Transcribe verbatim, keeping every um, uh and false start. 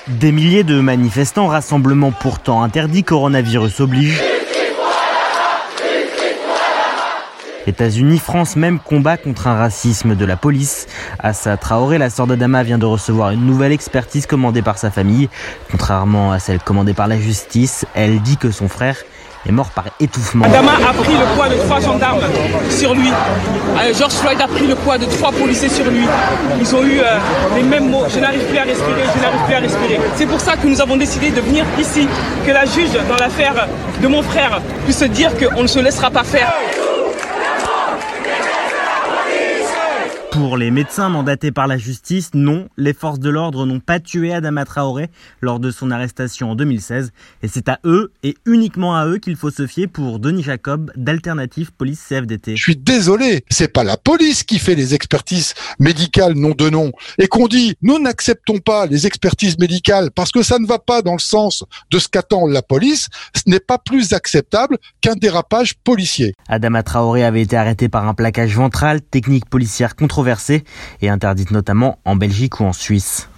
Des milliers de manifestants, rassemblements pourtant interdits, coronavirus oblige. États-Unis, France même combat contre un racisme de la police. Assa Traoré, la sœur d'Adama, vient de recevoir une nouvelle expertise commandée par sa famille. Contrairement à celle commandée par la justice, elle dit que son frère est mort par étouffement. Adama a pris le poids de trois gendarmes sur lui. George Floyd a pris le poids de trois policiers sur lui. Ils ont eu euh, les mêmes mots. Je n'arrive plus à respirer, je n'arrive plus à respirer. C'est pour ça que nous avons décidé de venir ici, que la juge dans l'affaire de mon frère puisse dire qu'on ne se laissera pas faire. Pour les médecins mandatés par la justice, non, les forces de l'ordre n'ont pas tué Adama Traoré lors de son arrestation en deux mille seize. Et c'est à eux, et uniquement à eux, qu'il faut se fier pour Denis Jacob d'Alternative Police C F D T. Je suis désolé, c'est pas la police qui fait les expertises médicales nom de nom. Et qu'on dit, nous n'acceptons pas les expertises médicales parce que ça ne va pas dans le sens de ce qu'attend la police, ce n'est pas plus acceptable qu'un dérapage policier. Adama Traoré avait été arrêté par un plaquage ventral, technique policière controversée et interdite notamment en Belgique ou en Suisse.